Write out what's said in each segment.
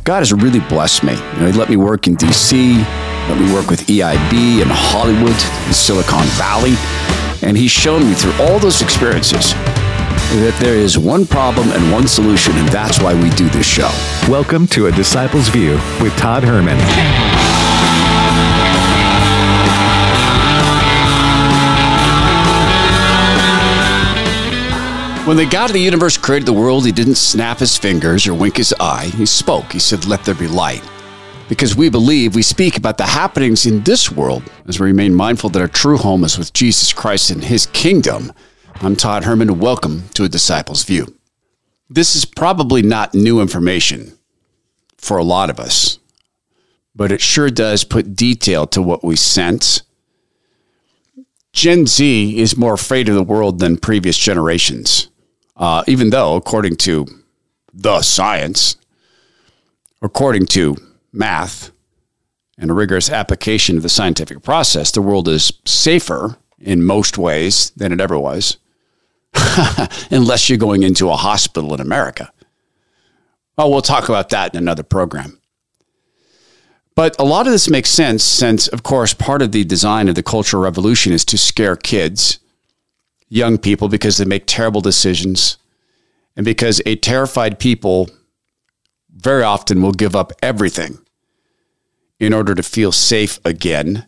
God has really blessed me. He let me work in D.C., let me work with EIB in Hollywood, in Silicon Valley, and He's shown me through all those experiences that there is one problem and one solution, and that's why we do this show. Welcome to A Disciple's View with Todd Herman. When the God of the universe created the world, He didn't snap His fingers or wink His eye. He spoke. He said, "Let there be light." Because we believe, we speak about the happenings in this world as we remain mindful that our true home is with Jesus Christ and His kingdom. I'm Todd Herman, and welcome to A Disciple's View. This is probably not new information for a lot of us, but it sure does put detail to what we sense. Gen Z is more afraid of the world than previous generations. Even though, according to the science, according to math, and a rigorous application of the scientific process, the world is safer in most ways than it ever was, unless you're going into a hospital in America. Well, we'll talk about that in another program. But a lot of this makes sense since, of course, part of the design of the Cultural Revolution is to scare kids, young people, because they make terrible decisions, and because a terrified people very often will give up everything in order to feel safe again.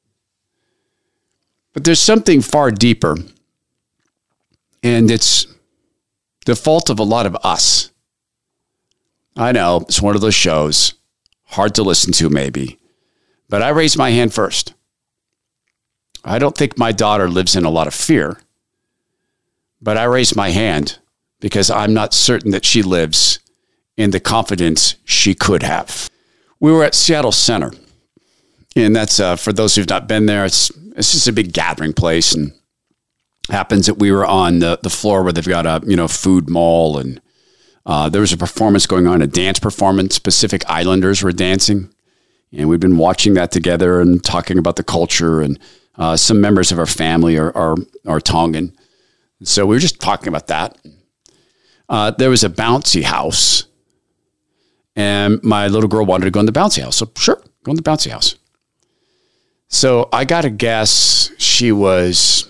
But there's something far deeper, and it's the fault of a lot of us. I know, it's one of those shows, hard to listen to maybe, but I raised my hand first. I don't think my daughter lives in a lot of fear, but I raised my hand because I'm not certain that she lives in the confidence she could have. We were at Seattle Center, and that's, for those who've not been there, it's just a big gathering place, and happens that we were on the floor where they've got a, food mall, and there was a performance going on, a dance performance. Pacific Islanders were dancing, and we've been watching that together and talking about the culture, and some members of our family are Tongan. So we were just talking about that. There was a bouncy house, and my little girl wanted to go in the bouncy house. So sure, go in the bouncy house. So I got to guess she wasn't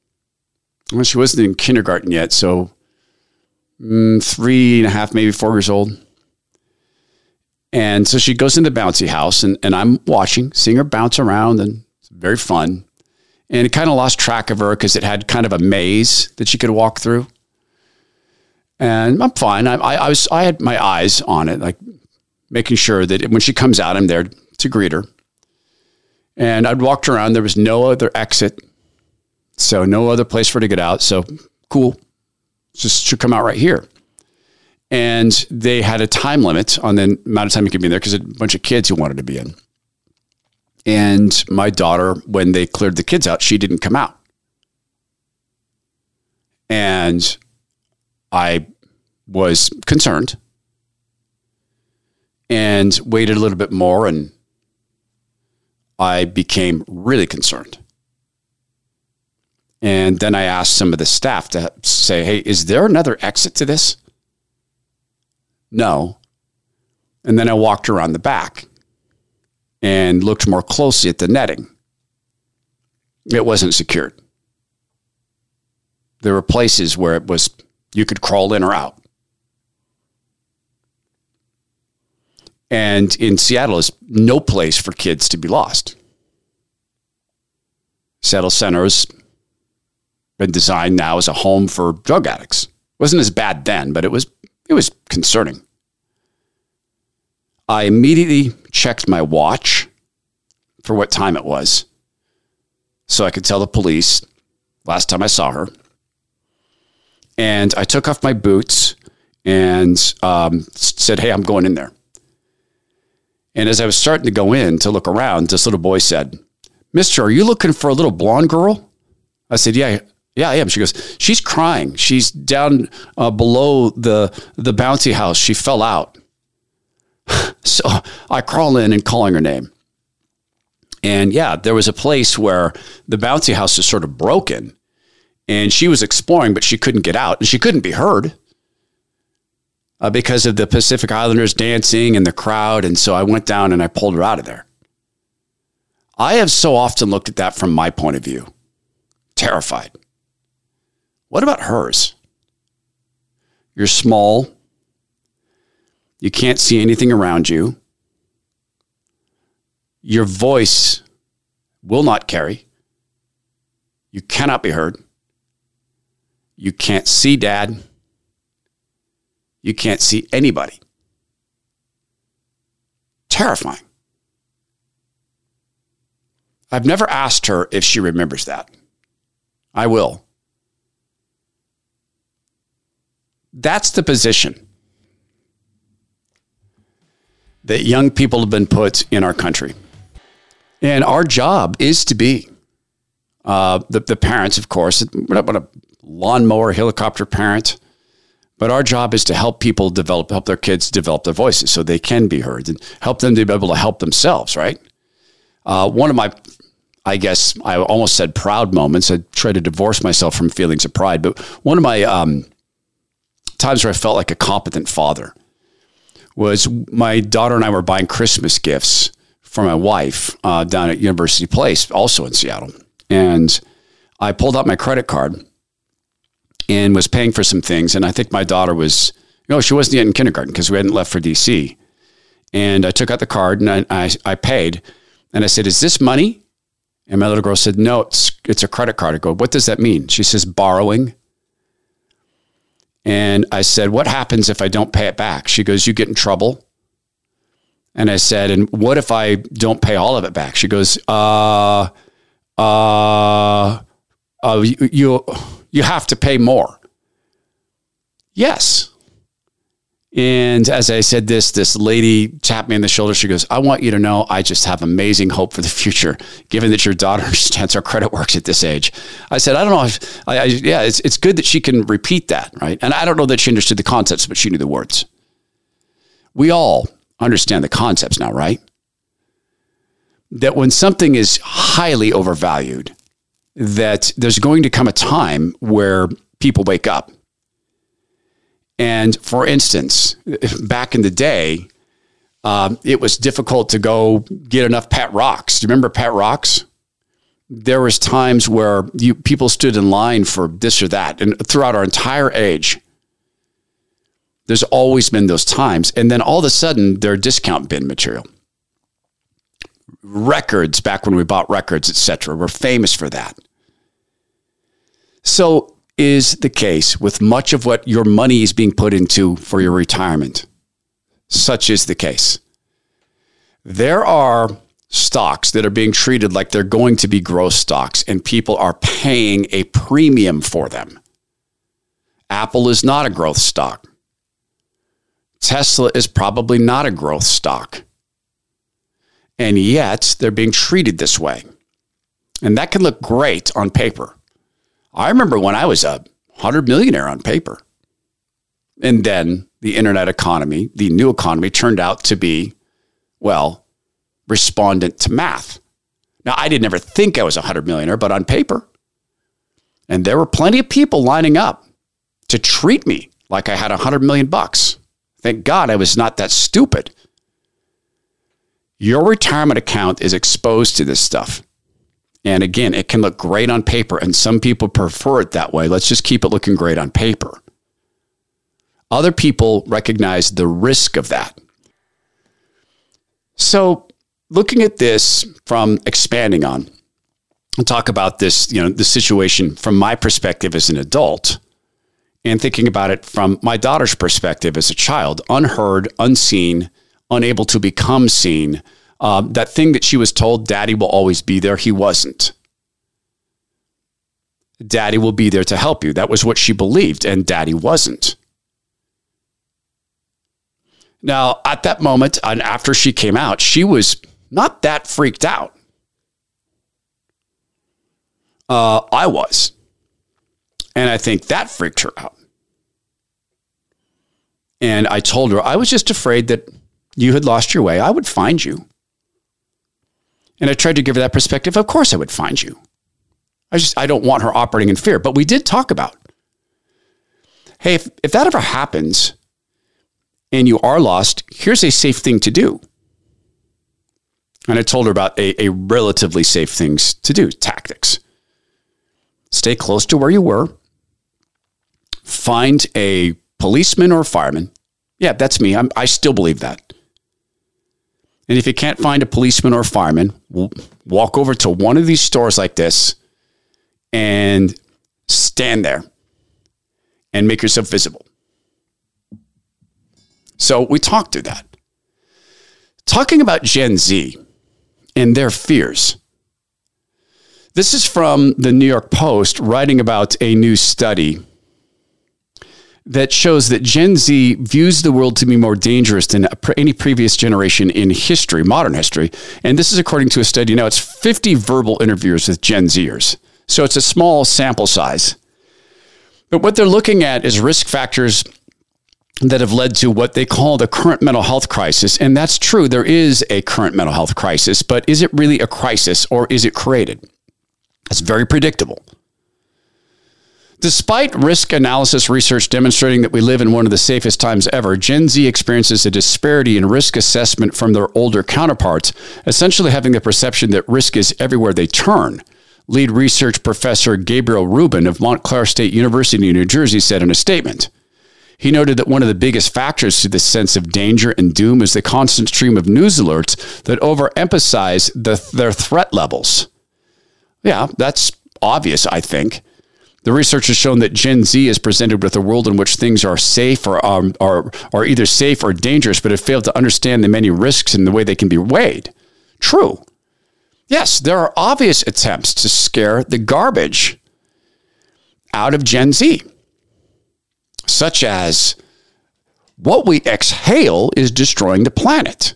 in kindergarten yet, so 3.5, maybe 4 years old. And so she goes in the bouncy house, and I'm watching, seeing her bounce around, and it's very fun. And it kind of lost track of her because it had kind of a maze that she could walk through. And I'm fine. I had my eyes on it, like making sure that when she comes out, I'm there to greet her. And I'd walked around. There was no other exit, so no other place for her to get out. So cool. Just should come out right here. And they had a time limit on the amount of time you could be in there because a bunch of kids who wanted to be in. And my daughter, when they cleared the kids out, she didn't come out. And I was concerned and waited a little bit more, and I became really concerned. And then I asked some of the staff to say, "Hey, is there another exit to this?" No. And then I walked around the back and looked more closely at the netting. It wasn't secured. There were places where you could crawl in or out. And in Seattle is no place for kids to be lost. Seattle Center has been designed now as a home for drug addicts. It wasn't as bad then, but it was concerning. I immediately checked my watch for what time it was so I could tell the police last time I saw her. And I took off my boots and said, "Hey, I'm going in there." And as I was starting to go in to look around, this little boy said, "Mister, are you looking for a little blonde girl?" I said, Yeah, I am. She goes, "She's crying. She's down below the bouncy house. She fell out." So I crawl in and calling her name. And yeah, there was a place where the bouncy house is sort of broken, and she was exploring, but she couldn't get out, and she couldn't be heard. because of the Pacific Islanders dancing and the crowd. And so I went down and I pulled her out of there. I have so often looked at that from my point of view, terrified. What about hers? You're small. You can't see anything around you. Your voice will not carry. You cannot be heard. You can't see Dad. You can't see anybody. Terrifying. I've never asked her if she remembers that. I will. That's the position that young people have been put in our country. And our job is to be the parents, of course. We're not a lawnmower, helicopter parent. But our job is to help people help their kids develop their voices so they can be heard and help them to be able to help themselves, right? One of my, I guess, I almost said proud moments. I try to divorce myself from feelings of pride. But one of my times where I felt like a competent father was my daughter and I were buying Christmas gifts for my wife down at University Place, also in Seattle. And I pulled out my credit card and was paying for some things. And I think my daughter was, she wasn't yet in kindergarten because we hadn't left for DC. And I took out the card and I paid. And I said, "Is this money?" And my little girl said, "No, it's a credit card." I go, "What does that mean?" She says, "Borrowing." And I said, "What happens if I don't pay it back?" She goes, "You get in trouble." And I said, "And what if I don't pay all of it back?" She goes, you have to pay more. Yes. And as I said this lady tapped me on the shoulder. She goes, "I want you to know I just have amazing hope for the future, given that your daughter understands how credit works at this age." I said, "I don't know. It's good that she can repeat that, right?" And I don't know that she understood the concepts, but she knew the words. We all understand the concepts now, right? That when something is highly overvalued, that there's going to come a time where people wake up. And for instance, back in the day, it was difficult to go get enough pet rocks. Do you remember pet rocks? There was times where people stood in line for this or that. And throughout our entire age, there's always been those times. And then all of a sudden, they're discount bin material. Records, back when we bought records, etc., we're famous for that. So is the case with much of what your money is being put into for your retirement. Such is the case. There are stocks that are being treated like they're going to be growth stocks, and people are paying a premium for them. Apple is not a growth stock. Tesla is probably not a growth stock. And yet they're being treated this way. And that can look great on paper. I remember when I was a 100 millionaire on paper. And then the internet economy, the new economy, turned out to be, well, respondent to math. Now, I didn't ever think I was a 100 millionaire, but on paper. And there were plenty of people lining up to treat me like I had $100 million. Thank God I was not that stupid. Your retirement account is exposed to this stuff. And again, it can look great on paper, and some people prefer it that way. Let's just keep it looking great on paper. Other people recognize the risk of that. So looking at this from expanding on, and talk about this, the situation from my perspective as an adult, and thinking about it from my daughter's perspective as a child, unheard, unseen, unable to become seen. That thing that she was told, Daddy will always be there, he wasn't. Daddy will be there to help you. That was what she believed, and Daddy wasn't. Now, at that moment, and after she came out, she was not that freaked out. I was. And I think that freaked her out. And I told her, I was just afraid that you had lost your way. I would find you. And I tried to give her that perspective. Of course I would find you. I don't want her operating in fear. But we did talk about, hey, if that ever happens, and you are lost, here's a safe thing to do. And I told her about a relatively safe things to do, tactics. Stay close to where you were. Find a policeman or a fireman. Yeah, that's me. I still believe that. And if you can't find a policeman or a fireman, walk over to one of these stores like this and stand there and make yourself visible. So we talked through that. Talking about Gen Z and their fears. This is from the New York Post writing about a new study that shows that Gen Z views the world to be more dangerous than any previous generation in history, modern history. And this is according to a study. Now, it's 50 verbal interviewers with Gen Zers. So it's a small sample size. But what they're looking at is risk factors that have led to what they call the current mental health crisis. And that's true. There is a current mental health crisis. But is it really a crisis or is it created? It's very predictable. Despite risk analysis research demonstrating that we live in one of the safest times ever, Gen Z experiences a disparity in risk assessment from their older counterparts, essentially having the perception that risk is everywhere they turn. Lead research professor Gabriel Rubin of Montclair State University in New Jersey said in a statement. He noted that one of the biggest factors to this sense of danger and doom is the constant stream of news alerts that overemphasize their threat levels. Yeah, that's obvious, I think. The research has shown that Gen Z is presented with a world in which things are safe or either safe or dangerous, but have failed to understand the many risks and the way they can be weighed. True. Yes, there are obvious attempts to scare the garbage out of Gen Z, such as what we exhale is destroying the planet,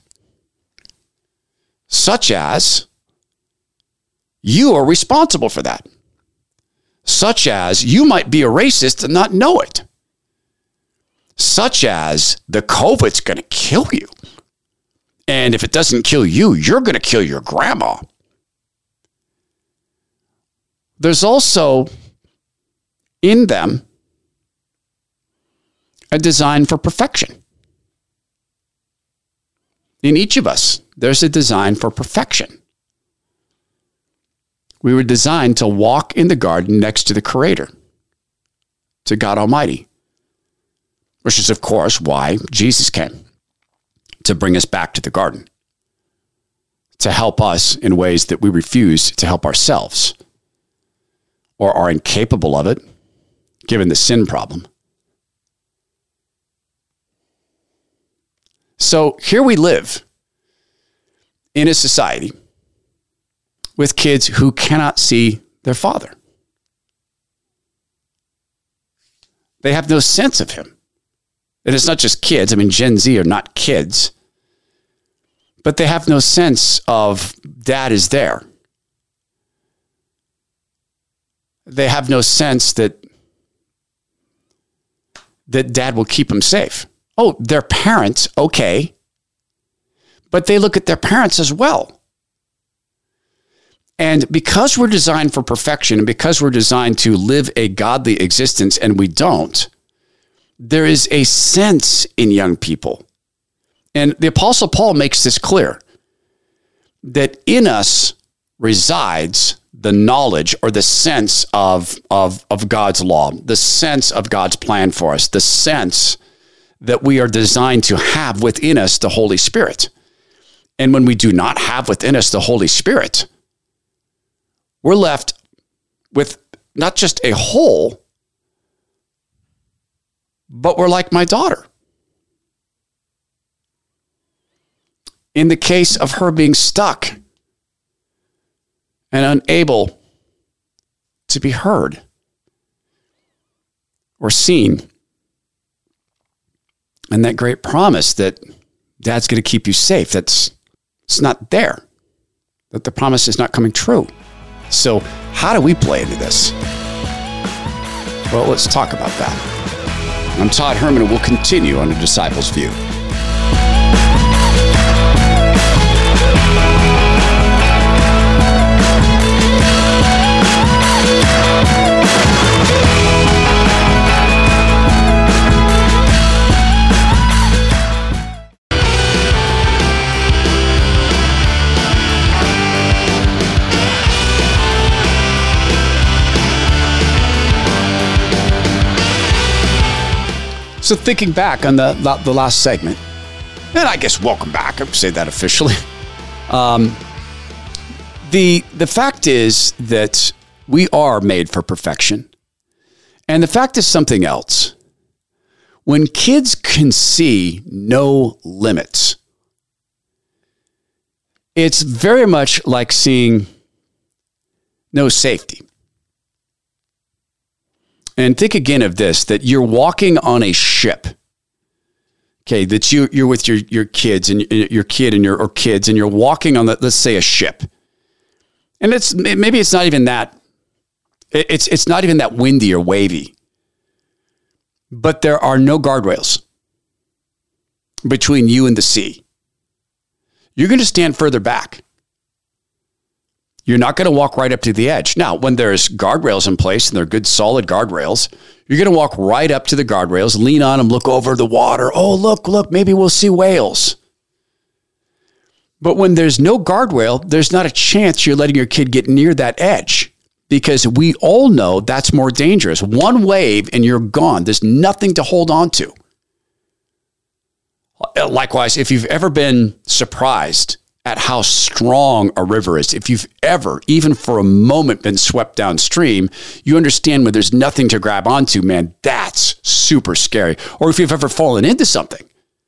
such as you are responsible for that. Such as you might be a racist and not know it. Such as the COVID's going to kill you. And if it doesn't kill you, you're going to kill your grandma. There's also in them a design for perfection. In each of us, there's a design for perfection. We were designed to walk in the garden next to the Creator, to God Almighty, which is, of course, why Jesus came, to bring us back to the garden, to help us in ways that we refuse to help ourselves or are incapable of it, given the sin problem. So here we live in a society with kids who cannot see their father. They have no sense of him. And it's not just kids. I mean, Gen Z are not kids. But they have no sense of dad is there. They have no sense that dad will keep them safe. Oh, their parents, okay. But they look at their parents as well. And because we're designed for perfection and because we're designed to live a godly existence and we don't, there is a sense in young people. And the Apostle Paul makes this clear, that in us resides the knowledge or the sense of God's law, the sense of God's plan for us, the sense that we are designed to have within us the Holy Spirit. And when we do not have within us the Holy Spirit, we're left with not just a hole, but we're like my daughter. In the case of her being stuck and unable to be heard or seen, and that great promise that dad's going to keep you safe, it's not there, that the promise is not coming true. So how do we play into this? Well, let's talk about that. I'm Todd Herman, and we'll continue on The Disciples' View. So thinking back on the last segment, and I guess welcome back, I would say that officially. The fact is that we are made for perfection. And the fact is something else. When kids can see no limits, it's very much like seeing no safety. And think again of this, that you're walking on a ship. Okay, that you're with your kids and your kid and your kids, and you're walking on let's say a ship. And maybe it's not even that. It's not even that windy or wavy. But there are no guardrails between you and the sea. You're going to stand further back. You're not going to walk right up to the edge. Now, when there's guardrails in place, and they're good, solid guardrails, you're going to walk right up to the guardrails, lean on them, look over the water. Oh, look, maybe we'll see whales. But when there's no guardrail, there's not a chance you're letting your kid get near that edge, because we all know that's more dangerous. One wave and you're gone. There's nothing to hold on to. Likewise, if you've ever been surprised at how strong a river is, if you've ever, even for a moment, been swept downstream, you understand when there's nothing to grab onto, man, that's super scary. Or if you've ever fallen into something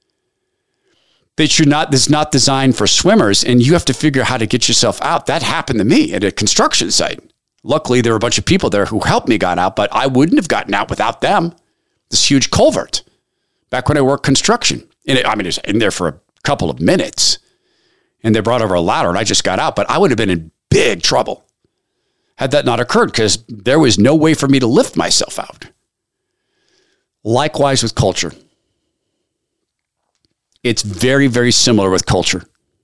that's not designed for swimmers, and you have to figure out how to get yourself out. That happened to me at a construction site. Luckily, there were a bunch of people there who helped me get out, but I wouldn't have gotten out without them. This huge culvert, back when I worked construction. It was in there for a couple of minutes, and they brought over a ladder, and I just got out, but I would have been in big trouble had that not occurred, because there was no way for me to lift myself out. Likewise with culture. It's very, very similar with culture.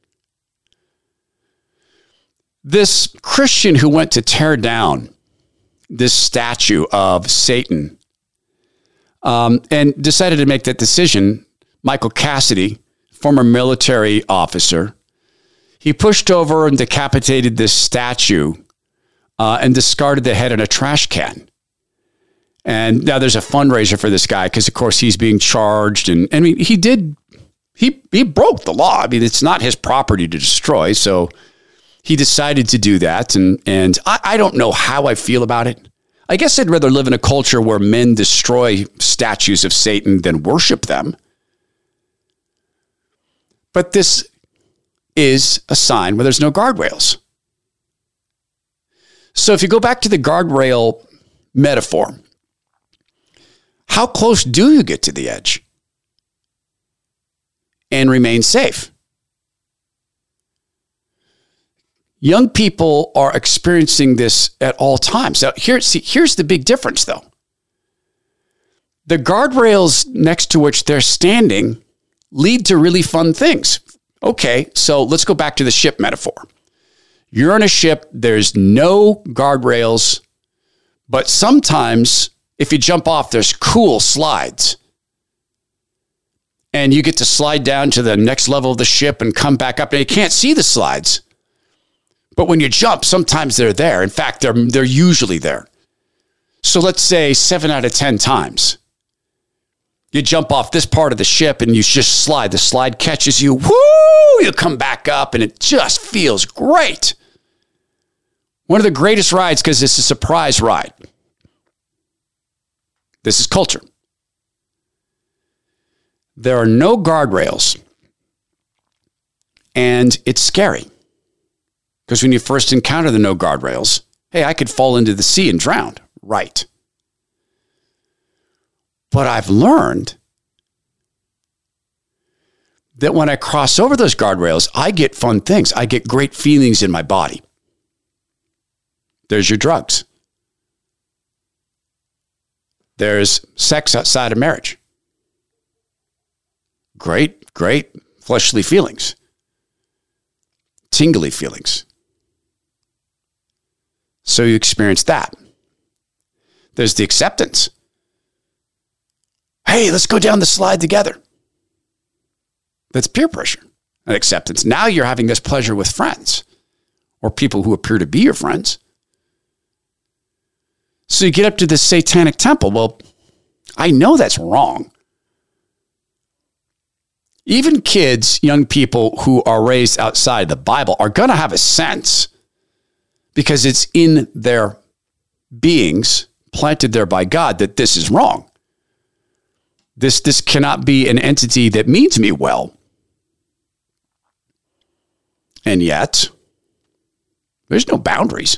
This Christian who went to tear down this statue of Satan and decided to make that decision, Michael Cassidy, former military officer, he pushed over and decapitated this statue and discarded the head in a trash can. And now there's a fundraiser for this guy because, of course, he's being charged. And I mean, he broke the law. I mean, it's not his property to destroy. So he decided to do that. And I don't know how I feel about it. I guess I'd rather live in a culture where men destroy statues of Satan than worship them. But this is a sign where there's no guardrails. So if you go back to the guardrail metaphor, how close do you get to the edge and remain safe? Young people are experiencing this at all times. Now, here's the big difference, though. The guardrails next to which they're standing lead to really fun things. Okay, so let's go back to the ship metaphor. You're on a ship, there's no guardrails, but sometimes if you jump off, there's cool slides. And you get to slide down to the next level of the ship and come back up, and you can't see the slides. But when you jump, sometimes they're there. In fact, they're usually there. So let's say 7 out of 10 times. You jump off this part of the ship and you just slide. The slide catches you. Woo! You come back up and it just feels great. One of the greatest rides because it's a surprise ride. This is culture. There are no guardrails. And it's scary. Because when you first encounter the no guardrails, hey, I could fall into the sea and drown. Right. But I've learned that when I cross over those guardrails, I get fun things. I get great feelings in my body. There's your drugs. There's sex outside of marriage. Great fleshly feelings. Tingly feelings. So you experience that. There's the acceptance. Hey, let's go down the slide together. That's peer pressure and acceptance. Now you're having this pleasure with friends or people who appear to be your friends. So you get up to this satanic temple. Well, I know that's wrong. Even kids, young people who are raised outside the Bible are going to have a sense because it's in their beings, planted there by God, that this is wrong. This cannot be an entity that means me well. And yet, there's no boundaries.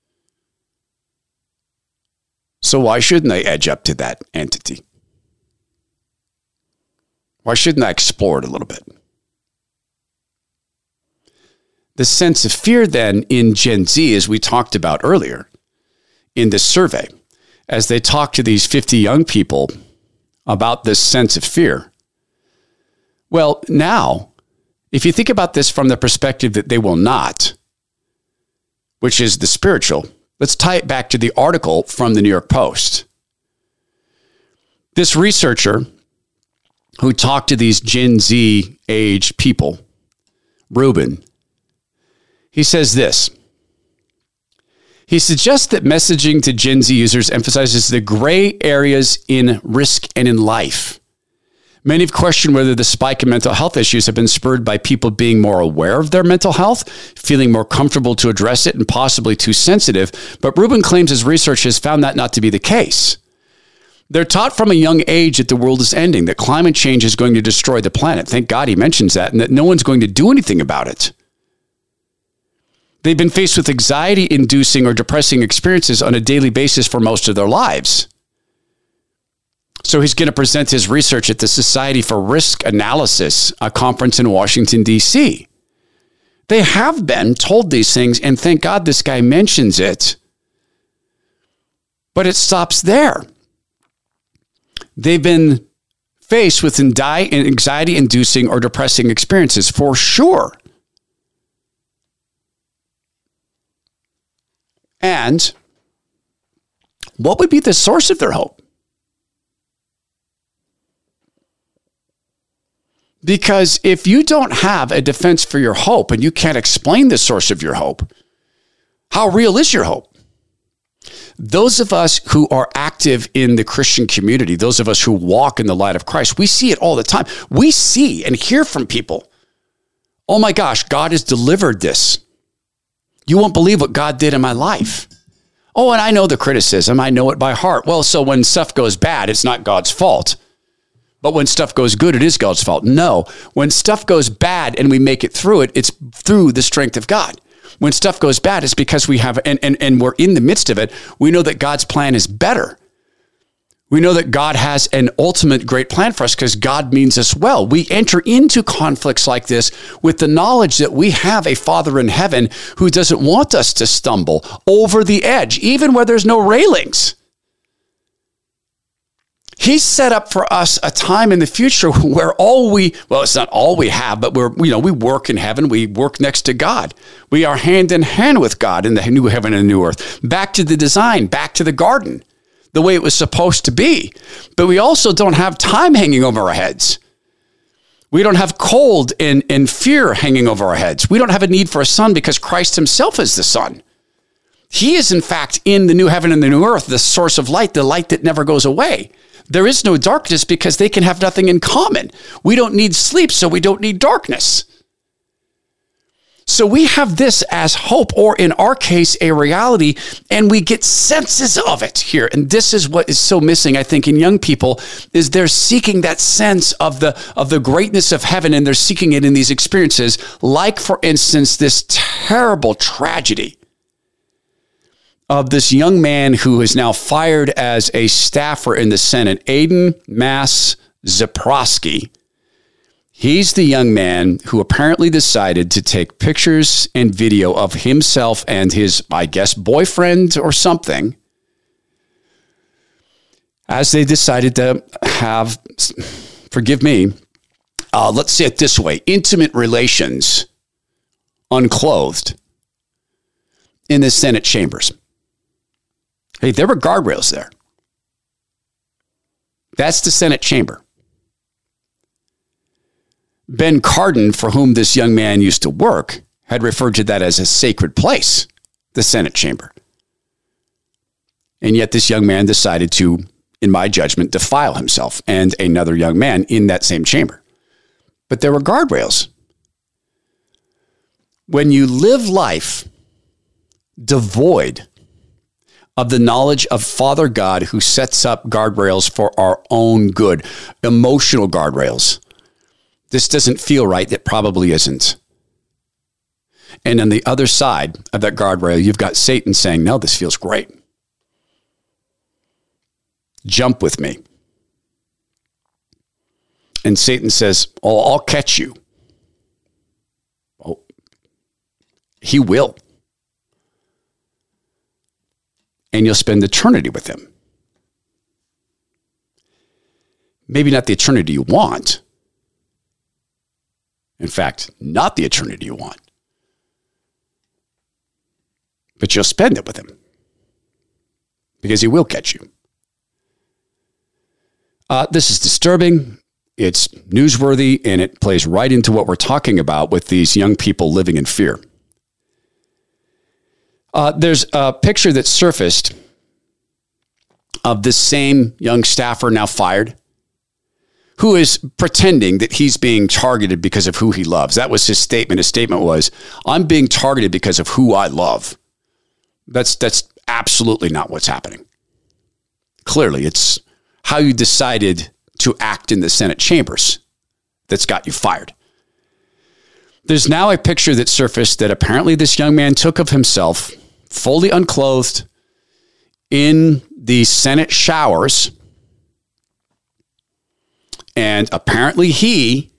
So why shouldn't they edge up to that entity? Why shouldn't I explore it a little bit? The sense of fear then in Gen Z, as we talked about earlier in this survey, as they talk to these 50 young people about this sense of fear. Well, now, if you think about this from the perspective that they will not, which is the spiritual, let's tie it back to the article from the New York Post. This researcher who talked to these Gen Z age people, Rubin, he says this. He suggests that messaging to Gen Z users emphasizes the gray areas in risk and in life. Many have questioned whether the spike in mental health issues have been spurred by people being more aware of their mental health, feeling more comfortable to address it, and possibly too sensitive. But Rubin claims his research has found that not to be the case. They're taught from a young age that the world is ending, that climate change is going to destroy the planet. Thank God he mentions that, and that no one's going to do anything about it. They've been faced with anxiety-inducing or depressing experiences on a daily basis for most of their lives. So he's going to present his research at the Society for Risk Analysis, a conference in Washington, D.C. They have been told these things, and thank God this guy mentions it. But it stops there. They've been faced with anxiety-inducing or depressing experiences, for sure. And what would be the source of their hope? Because if you don't have a defense for your hope and you can't explain the source of your hope, how real is your hope? Those of us who are active in the Christian community, those of us who walk in the light of Christ, we see it all the time. We see and hear from people, oh my gosh, God has delivered this. You won't believe what God did in my life. Oh, and I know the criticism. I know it by heart. Well, so when stuff goes bad, it's not God's fault. But when stuff goes good, it is God's fault. No, when stuff goes bad and we make it through it, it's through the strength of God. When stuff goes bad, it's because we have, and we're in the midst of it, we know that God's plan is better. We know that God has an ultimate great plan for us because God means us well. We enter into conflicts like this with the knowledge that we have a Father in heaven who doesn't want us to stumble over the edge, even where there's no railings. He's set up for us a time in the future where it's not all we have, but we work in heaven. We work next to God. We are hand in hand with God in the new heaven and new earth. Back to the design, back to the garden, the way it was supposed to be. But we also don't have time hanging over our heads. We don't have cold and fear hanging over our heads. We don't have a need for a sun because Christ himself is the sun. He is, in fact, in the new heaven and the new earth, the source of light, the light that never goes away. There is no darkness because they can have nothing in common. We don't need sleep, so we don't need darkness. So we have this as hope, or in our case, a reality, and we get senses of it here. And this is what is so missing, I think, in young people, is they're seeking that sense of the greatness of heaven, and they're seeking it in these experiences, like, for instance, this terrible tragedy of this young man who is now fired as a staffer in the Senate, Aiden Mass Zaprosky. He's the young man who apparently decided to take pictures and video of himself and his, I guess, boyfriend or something, as they decided to have, forgive me, let's say it this way, intimate relations, unclothed, in the Senate chambers. Hey, there were guardrails there. That's the Senate chamber. Ben Cardin, for whom this young man used to work, had referred to that as a sacred place, the Senate chamber. And yet this young man decided to, in my judgment, defile himself and another young man in that same chamber. but there were guardrails. When you live life devoid of the knowledge of Father God who sets up guardrails for our own good, emotional guardrails, this doesn't feel right. It probably isn't. And on the other side of that guardrail, you've got Satan saying, no, this feels great. Jump with me. And Satan says, oh, I'll catch you. Oh, he will. And you'll spend eternity with him. Maybe not the eternity you want. In fact, not the eternity you want. But you'll spend it with him. Because he will catch you. This is disturbing. It's newsworthy, and it plays right into what we're talking about with these young people living in fear. There's a picture that surfaced of this same young staffer now fired, who is pretending that he's being targeted because of who he loves. That was his statement. His statement was, I'm being targeted because of who I love. That's absolutely not what's happening. Clearly, it's how you decided to act in the Senate chambers that's got you fired. There's now a picture that surfaced that apparently this young man took of himself, fully unclothed, in the Senate showers. And apparently he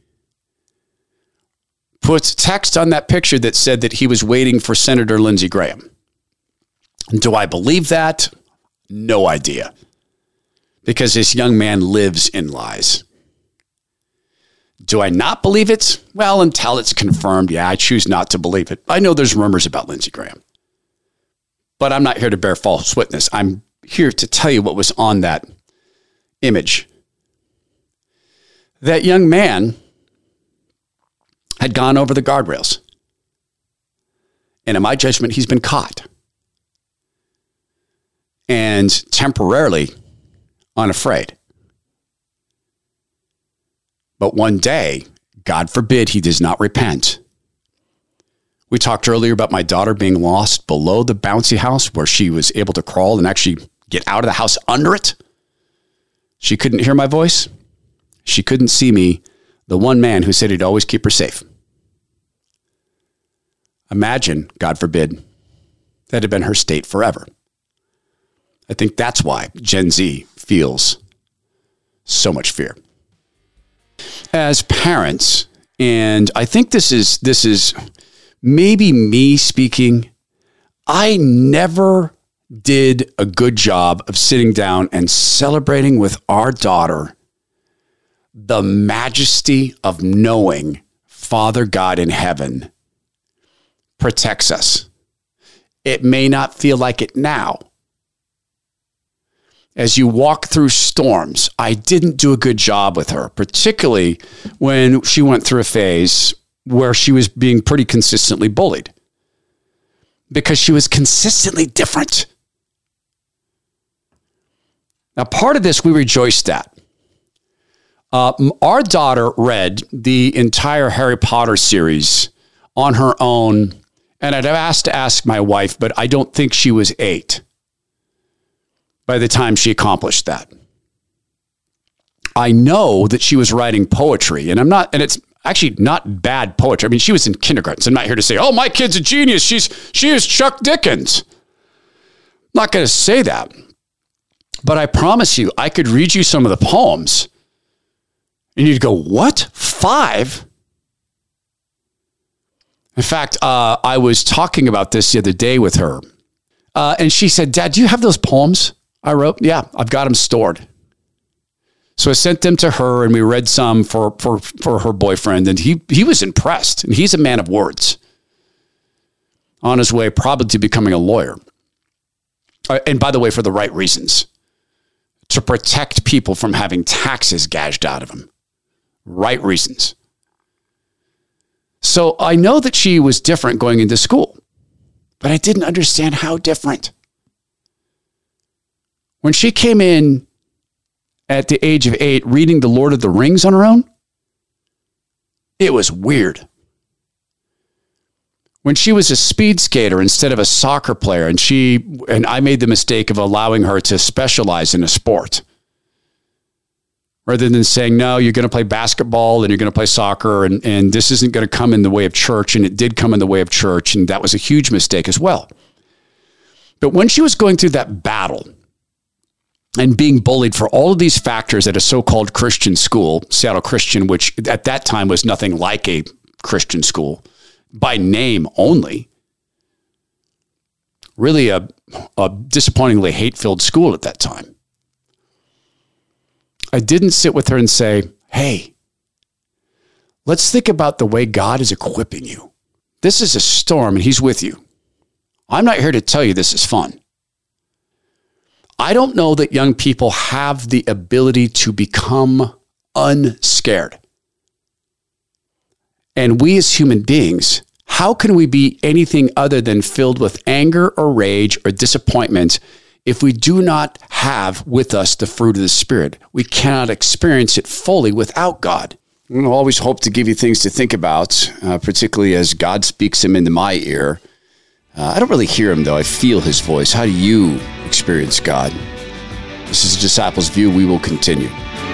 puts text on that picture that said that he was waiting for Senator Lindsey Graham. Do I believe that? No idea. Because this young man lives in lies. Do I not believe it? Well, until it's confirmed, yeah, I choose not to believe it. I know there's rumors about Lindsey Graham. But I'm not here to bear false witness. I'm here to tell you what was on that image. That young man had gone over the guardrails. And in my judgment, he's been caught. And temporarily unafraid. But one day, God forbid, he does not repent. We talked earlier about my daughter being lost below the bouncy house where she was able to crawl and actually get out of the house under it. She couldn't hear my voice. She couldn't see me, the one man who said he'd always keep her safe. Imagine, God forbid, that had been her state forever. I think that's why Gen Z feels so much fear. As parents, and I think this is maybe me speaking, I never did a good job of sitting down and celebrating with our daughter the majesty of knowing Father God in heaven protects us. It may not feel like it now. As you walk through storms, I didn't do a good job with her, particularly when she went through a phase where she was being pretty consistently bullied because she was consistently different. Now, part of this we rejoiced at. Our daughter read the entire Harry Potter series on her own, and I'd have asked to ask my wife, but I don't think she was 8 by the time she accomplished that. I know that she was writing poetry, and it's actually not bad poetry. I mean, she was in kindergarten, so I'm not here to say, oh, my kid's a genius. She is Chuck Dickens. I'm not going to say that. But I promise you, I could read you some of the poems, and you'd go, what? 5? In fact, I was talking about this the other day with her, and she said, Dad, do you have those poems I wrote? Yeah, I've got them stored. So I sent them to her, and we read some for her boyfriend, and he was impressed, and he's a man of words on his way probably to becoming a lawyer. And by the way, for the right reasons, to protect people from having taxes gouged out of them. Right reasons. So I know that she was different going into school, but I didn't understand how different. When she came in at the age of 8 reading The Lord of the Rings on her own, It was weird. When she was a speed skater instead of a soccer player, and I made the mistake of allowing her to specialize in a sport. Rather than saying, no, you're going to play basketball and you're going to play soccer and this isn't going to come in the way of church. And it did come in the way of church. And that was a huge mistake as well. But when she was going through that battle and being bullied for all of these factors at a so-called Christian school, Seattle Christian, which at that time was nothing like a Christian school, by name only, really a disappointingly hate-filled school at that time. I didn't sit with her and say, hey, let's think about the way God is equipping you. This is a storm and he's with you. I'm not here to tell you this is fun. I don't know that young people have the ability to become unscared. And we as human beings, how can we be anything other than filled with anger or rage or disappointment if we do not have with us the fruit of the Spirit? We cannot experience it fully without God. I'm going to always hope to give you things to think about, particularly as God speaks them into my ear. I don't really hear him, though. I feel his voice. How do you experience God? This is a Disciples View. We will continue.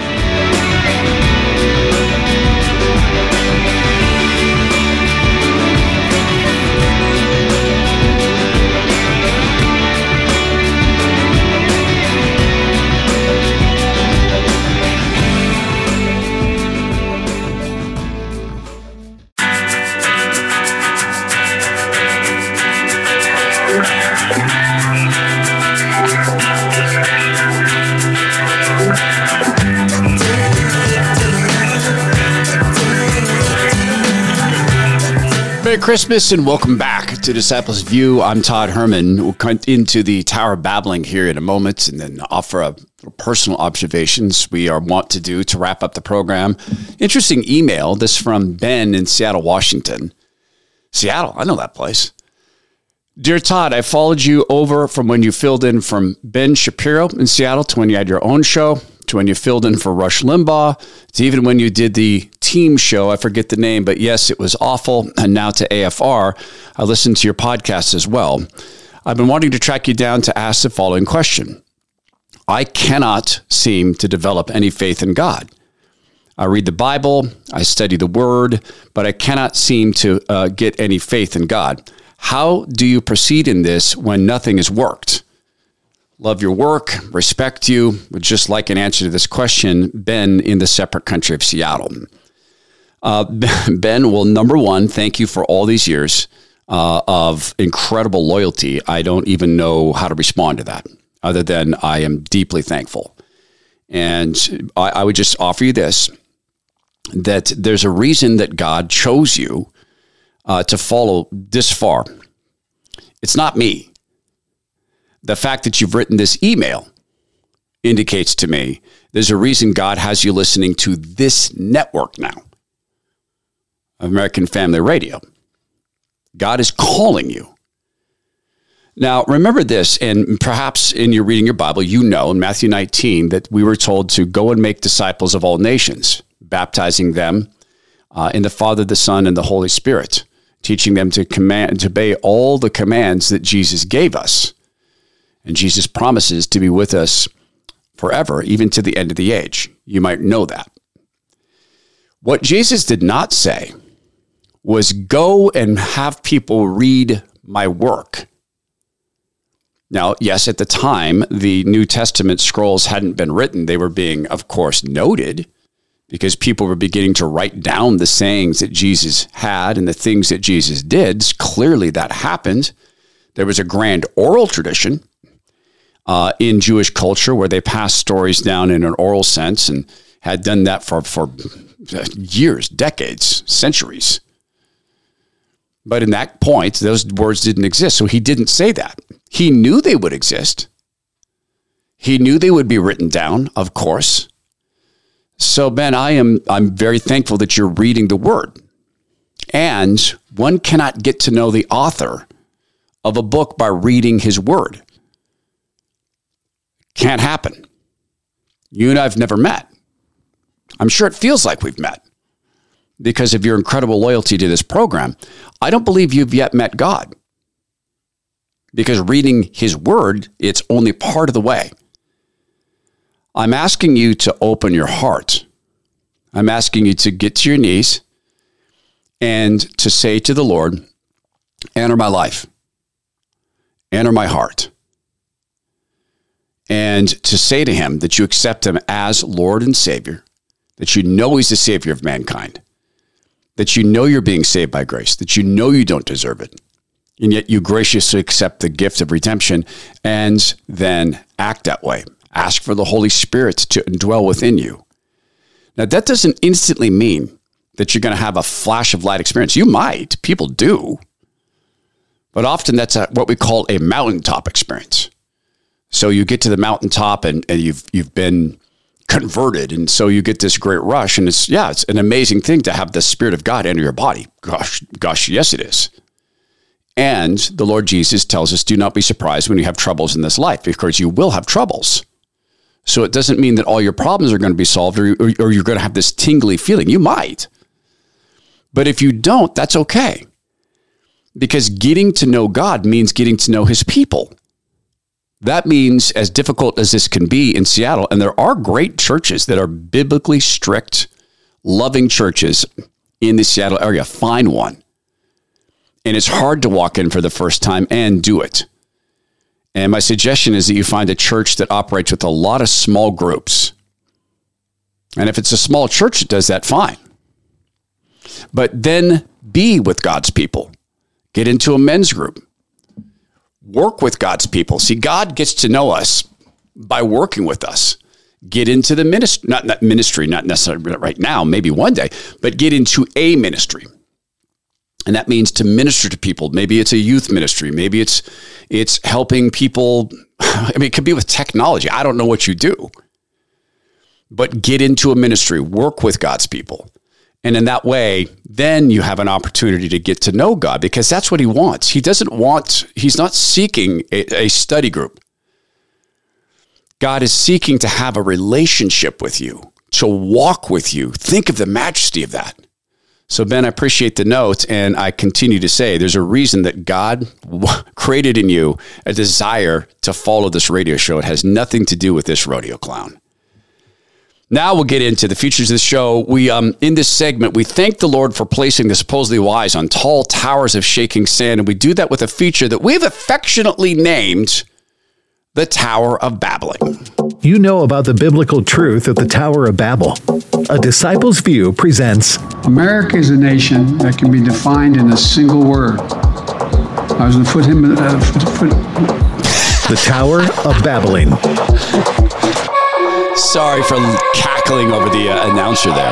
Merry Christmas and welcome back to Disciples View. I'm Todd Herman. We'll come into the Tower of Babbling here in a moment and then offer a little personal observations we are wont to do to wrap up the program. Interesting email. This from Ben in Seattle, Washington. Seattle, I know that place. Dear Todd, I followed you over from when you filled in from Ben Shapiro in Seattle to when you had your own show, to when you filled in for Rush Limbaugh, to even when you did the team show. I forget the name, but yes, it was awful. And now to AFR. I listened to your podcast as well. I've been wanting to track you down to ask the following question. I cannot seem to develop any faith in God. I read the Bible, I study the Word, but I cannot seem to get any faith in God. How do you proceed in this when nothing has worked? Love your work, respect you. Would just like an answer to this question, Ben in the separate country of Seattle. Ben, well, number one, thank you for all these years of incredible loyalty. I don't even know how to respond to that, other than I am deeply thankful. And I would just offer you this, that there's a reason that God chose you to follow this far. It's not me. The fact that you've written this email indicates to me there's a reason God has you listening to this network now, American Family Radio. God is calling you. Now, remember this, and perhaps in your reading your Bible, you know in Matthew 19 that we were told to go and make disciples of all nations, baptizing them in the Father, the Son, and the Holy Spirit, teaching them to obey all the commands that Jesus gave us. And Jesus promises to be with us forever, even to the end of the age. You might know that. What Jesus did not say was go and have people read my work. Now, yes, at the time, the New Testament scrolls hadn't been written. They were being, of course, noted because people were beginning to write down the sayings that Jesus had and the things that Jesus did. Clearly, that happened. There was a grand oral tradition in Jewish culture where they passed stories down in an oral sense and had done that for years, decades, centuries. But in that point, those words didn't exist. So he didn't say that. He knew they would exist. He knew they would be written down, of course. So Ben, I'm very thankful that you're reading the Word. And one cannot get to know the author of a book by reading his Word. Can't happen. You and I have never met. I'm sure it feels like we've met. because of your incredible loyalty to this program, I don't believe you've yet met God. Because reading his word, it's only part of the way. I'm asking you to open your heart. I'm asking you to get to your knees and to say to the Lord, enter my life, enter my heart. And to say to him that you accept him as Lord and Savior, that you know he's the Savior of mankind, that you know you're being saved by grace, that you know you don't deserve it, and yet you graciously accept the gift of redemption and then act that way. Ask for the Holy Spirit to dwell within you. Now, that doesn't instantly mean that you're going to have a flash of light experience. You might. People do. But often that's what we call a mountaintop experience. So you get to the mountaintop and you've been converted. And so you get this great rush. And it's an amazing thing to have the Spirit of God enter your body. Gosh, yes, it is. And the Lord Jesus tells us, do not be surprised when you have troubles in this life, because you will have troubles. So it doesn't mean that all your problems are going to be solved or you're going to have this tingly feeling. You might. But if you don't, that's okay. Because getting to know God means getting to know his people. That means, as difficult as this can be in Seattle, and there are great churches that are biblically strict, loving churches in the Seattle area, find one. And it's hard to walk in for the first time and do it. And my suggestion is that you find a church that operates with a lot of small groups. And if it's a small church that does that, fine. But then be with God's people. Get into a men's group. Work with God's people. See, God gets to know us by working with us. Get into the ministry, not necessarily right now, maybe one day, but get into a ministry. And that means to minister to people. Maybe it's a youth ministry. Maybe it's helping people. I mean, it could be with technology. I don't know what you do. But get into a ministry. Work with God's people. And in that way, then you have an opportunity to get to know God, because that's what he wants. He's not seeking a study group. God is seeking to have a relationship with you, to walk with you. Think of the majesty of that. So, Ben, I appreciate the note, and I continue to say there's a reason that God created in you a desire to follow this radio show. It has nothing to do with this rodeo clown. Now we'll get into the features of the show. In this segment, we thank the Lord for placing the supposedly wise on tall towers of shaking sand, and we do that with a feature that we've affectionately named the Tower of Babbling. You know about the biblical truth of the Tower of Babel. A Disciple's View presents America is a nation that can be defined in a single word. I was going to put The Tower of Babbling. Sorry for cackling over the announcer there.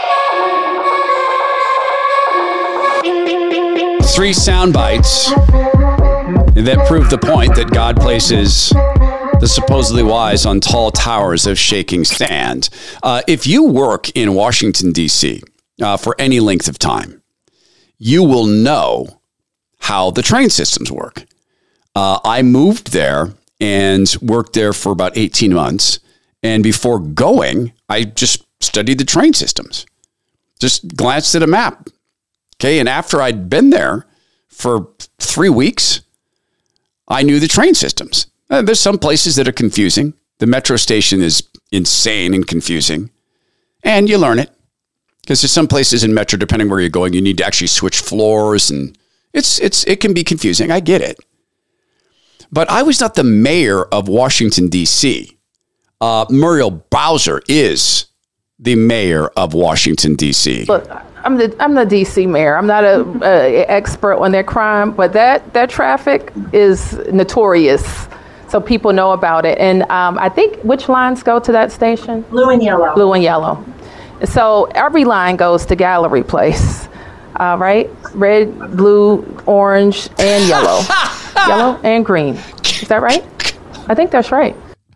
3 sound bites that prove the point that God places the supposedly wise on tall towers of shaking sand. If you work in Washington, D.C. For any length of time, you will know how the train systems work. I moved there and worked there for about 18 months. And before going, I just studied the train systems, just glanced at a map. Okay. And after I'd been there for 3 weeks, I knew the train systems. There's some places that are confusing. The metro station is insane and confusing. And you learn it, because there's some places in metro, depending where you're going, you need to actually switch floors, and it can be confusing. I get it. But I was not the mayor of Washington, D.C. Muriel Bowser is the mayor of Washington, D.C. Look, I'm the D.C. mayor. I'm not an expert on their crime, but that traffic is notorious, so people know about it. And I think, which lines go to that station? Blue and yellow. Blue and yellow. So every line goes to Gallery Place, right? Red, blue, orange, and yellow. Yellow and green. Is that right? I think that's right.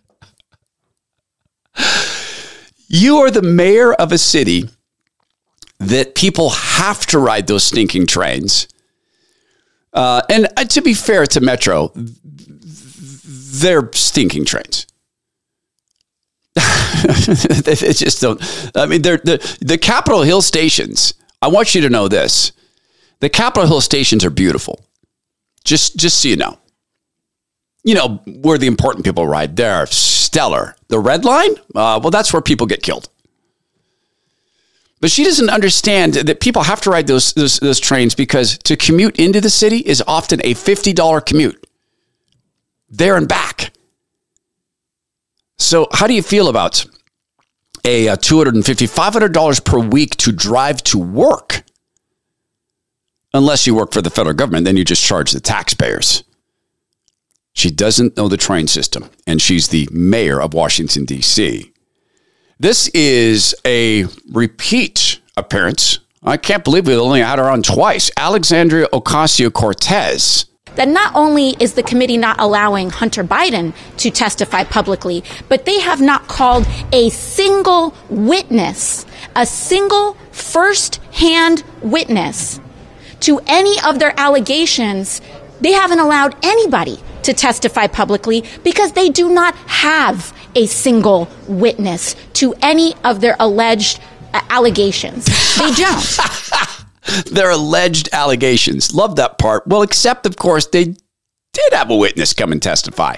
You are the mayor of a city that people have to ride those stinking trains. And to be fair to Metro, they're stinking trains. They just don't. I mean, the Capitol Hill stations I want you to know this. The Capitol Hill stations are beautiful. Just so you know. You know, where the important people ride. They're stellar. The Red Line? Well, that's where people get killed. But she doesn't understand that people have to ride those trains because to commute into the city is often a $50 commute. There and back. So how do you feel about a $250, $500 per week to drive to work? Unless you work for the federal government, then you just charge the taxpayers. She doesn't know the train system, and she's the mayor of Washington, D.C. This is a repeat appearance. I can't believe we only had her on twice. Alexandria Ocasio-Cortez. That not only is the committee not allowing Hunter Biden to testify publicly, but they have not called a single witness, a single first-hand witness to any of their allegations. They haven't allowed anybody to testify publicly because they do not have a single witness to any of their alleged allegations. They don't. Their alleged allegations. Love that part. Well, except, of course, they did have a witness come and testify.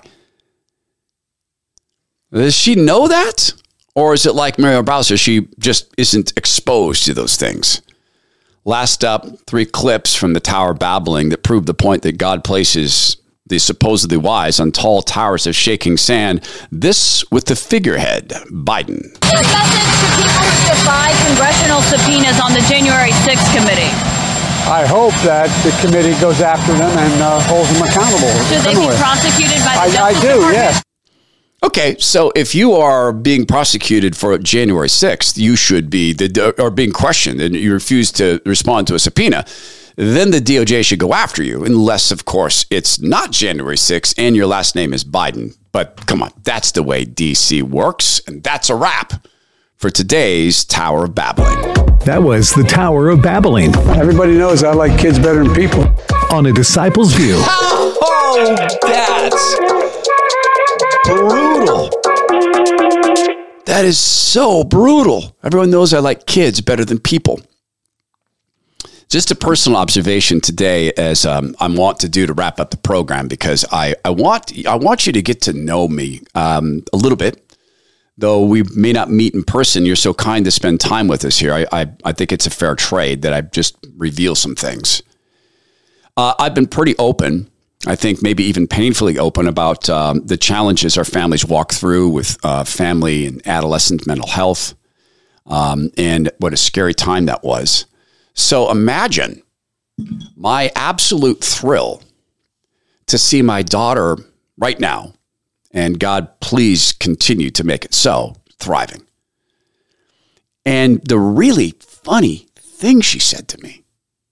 Does she know that? Or is it like Muriel Bowser? She just isn't exposed to those things. Last up, 3 clips from the Tower of Babel that prove the point that God places the supposedly wise on tall towers of shaking sand. This with the figurehead, Biden. His message to people who defy congressional subpoenas on the January 6th committee. I hope that the committee goes after them and holds them accountable. Should they be prosecuted by the Justice Department? I do, yes. Okay, so if you are being prosecuted for January 6th, you should be, or being questioned and you refuse to respond to a subpoena, then the DOJ should go after you, unless, of course, it's not January 6th and your last name is Biden. But come on, that's the way D.C. works, and that's a wrap for today's Tower of Babbling. That was the Tower of Babbling Everybody knows I like kids better than people. on A Disciple's View. Oh, that's brutal. That is so brutal. Everyone knows I like kids better than people. Just a personal observation today, as I want to do to wrap up the program, because I want you to get to know me a little bit. Though we may not meet in person, you're so kind to spend time with us here. I think it's a fair trade that I just reveal some things. I've been pretty open, I think maybe even painfully open about the challenges our families walk through with family and adolescent mental health, and what a scary time that was. So imagine my absolute thrill to see my daughter right now, and God, please continue to make it so, thriving. And the really funny thing she said to me,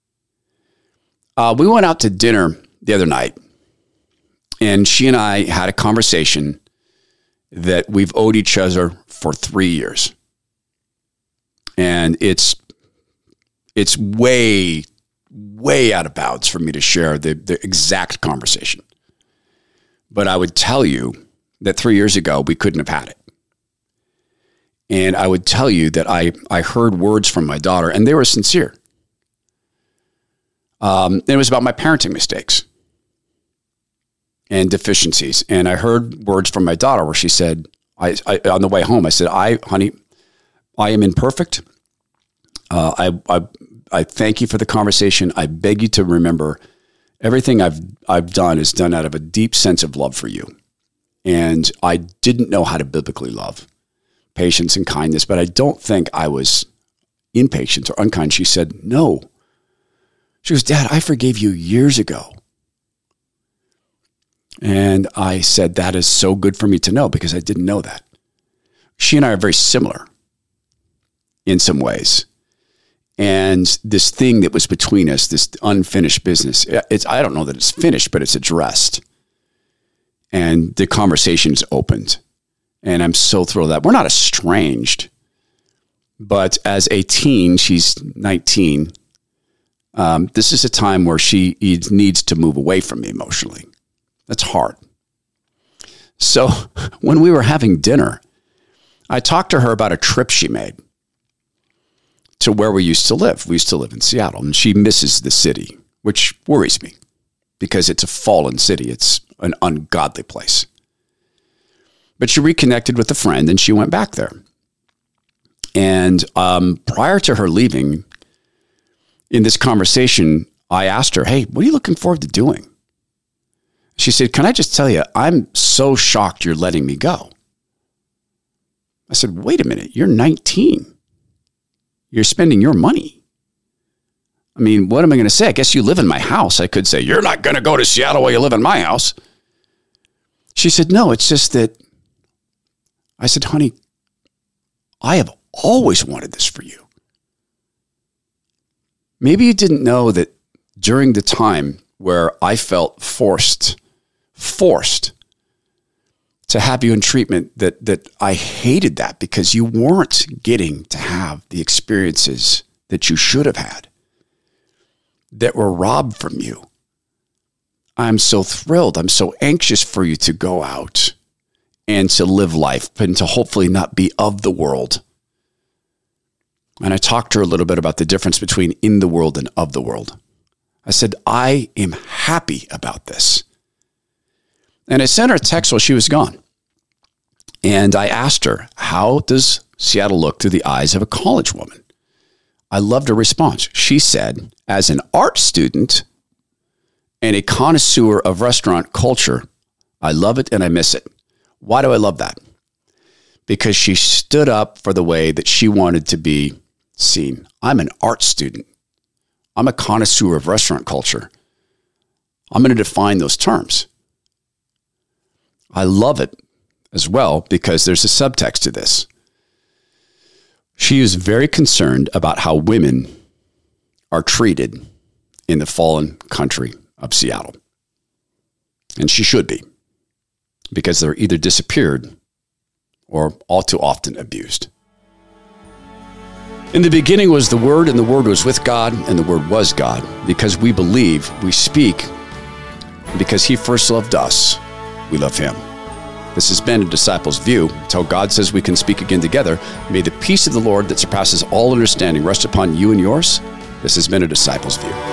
we went out to dinner the other night, and she and I had a conversation that we've owed each other for 3 years. And it's way, way out of bounds for me to share the exact conversation. But I would tell you that 3 years ago, we couldn't have had it. And I would tell you that I heard words from my daughter, and they were sincere. It was about my parenting mistakes and deficiencies. And I heard words from my daughter where she said, I on the way home, I said, honey, I am imperfect. I thank you for the conversation. I beg you to remember everything I've done is done out of a deep sense of love for you. And I didn't know how to biblically love, patience and kindness, but I don't think I was impatient or unkind. She said, no. She goes, Dad, I forgave you years ago. And I said, that is so good for me to know, because I didn't know that. She and I are very similar in some ways. And this thing that was between us, this unfinished business, I don't know that it's finished, but it's addressed. And the conversation's opened. And I'm so thrilled that we're not estranged. But as a teen, she's 19, this is a time where she needs to move away from me emotionally. That's hard. So when we were having dinner, I talked to her about a trip she made to where we used to live. We used to live in Seattle, and she misses the city, which worries me because it's a fallen city. It's an ungodly place. But she reconnected with a friend, and she went back there. And prior to her leaving, in this conversation, I asked her, hey, what are you looking forward to doing? She said, can I just tell you, I'm so shocked you're letting me go. I said, wait a minute, you're 19. You're spending your money. I mean, what am I going to say? I guess you live in my house. I could say, you're not going to go to Seattle while you live in my house. She said, no, it's just that. I said, honey, I have always wanted this for you. Maybe you didn't know that during the time where I felt forced to have you in treatment, that I hated that because you weren't getting to have the experiences that you should have had, that were robbed from you. I'm so thrilled. I'm so anxious for you to go out and to live life and to hopefully not be of the world. And I talked to her a little bit about the difference between in the world and of the world. I said, I am happy about this. And I sent her a text while she was gone. And I asked her, how does Seattle look through the eyes of a college woman? I loved her response. She said, as an art student and a connoisseur of restaurant culture, I love it and I miss it. Why do I love that? Because she stood up for the way that she wanted to be seen. I'm an art student. I'm a connoisseur of restaurant culture. I'm going to define those terms. I love it as well because there's a subtext to this. She is very concerned about how women are treated in the fallen country of Seattle. And she should be, because they're either disappeared or all too often abused. In the beginning was the Word, and the Word was with God, and the Word was God. Because we believe, we speak, because He first loved us, we love Him. This has been A Disciple's View. Until God says we can speak again together, may the peace of the Lord that surpasses all understanding rest upon you and yours. This has been A Disciple's View.